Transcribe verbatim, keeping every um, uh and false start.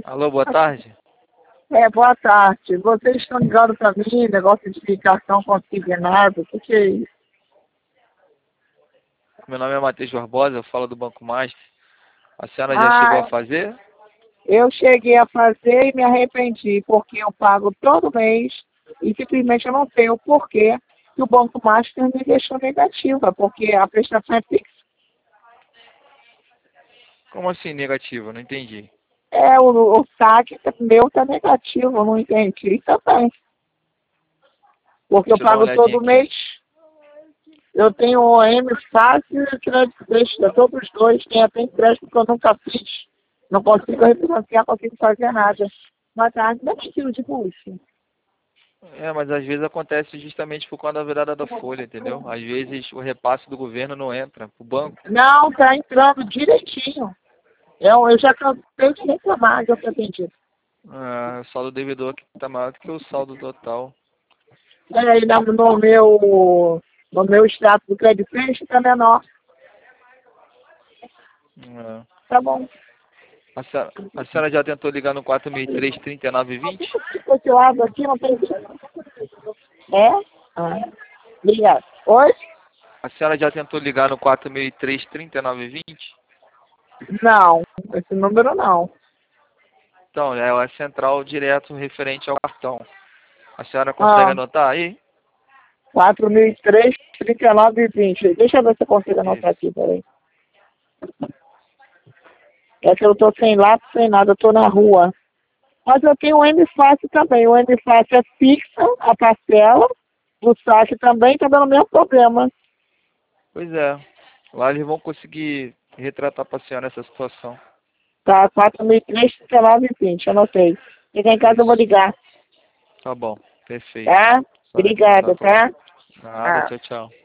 Alô, boa tarde. É, boa tarde. Vocês estão ligando para mim, negócio de cartão consignado, o que, que é isso? Meu nome é Matheus Barbosa, eu falo do Banco Master. A senhora já chegou a Ah, fazer? eu cheguei a fazer e me arrependi, porque eu pago todo mês e simplesmente eu não sei o porquê que o Banco Master me deixou negativa, porque a prestação é fixa. Como assim negativa? Não entendi. É, o, o saque meu tá negativo, eu não entendi também. Porque eu Deixa eu dar uma pago olhadinha todo aqui. mês. Eu tenho o M fácil e o crédito extra, todos os dois. Tem até empréstimo que eu nunca fiz. Não consigo refinanciar, não consigo fazer nada. Boa tarde, dá estilo de bucho. É, mas às vezes acontece justamente por conta da virada da folha, entendeu? Às vezes o repasse do governo não entra pro banco. Não, tá entrando direitinho. Eu, eu já cansei de reclamar, já pretendi. Ah, o saldo devedor aqui tá maior do que o saldo total. É, aí no, no meu, no meu extrato do crédito extra tá menor. É. Tá bom. A senhora, a senhora já tentou ligar no quatro mil e três, trinta e nove vinte? Fica esse lado aqui, não tem. É? Ah. Obrigado. Oi? A senhora já tentou ligar no quatro mil e três, trinta e nove vinte? Não, esse número não. Então, é a central direto referente ao cartão. A senhora consegue Ah, anotar aí? quatro mil e três, trinta e nove e vinte. Deixa eu ver se eu consigo anotar Isso. aqui, peraí. É que eu tô sem lápis, sem nada, eu tô na rua. Mas eu tenho o M Fácil também. O M Fácil é fixa, a parcela. O saque também tá dando o mesmo problema. Pois é. Lá eles vão conseguir retratar para a senhora essa situação. Tá, quatro mil e três, trinta e nove e vinte, anotei. Chegar em casa eu vou Isso. ligar, Tá bom. Perfeito. tá? Só entrar em Obrigada, contato lá. tá? Nada, Ah. tchau, tchau.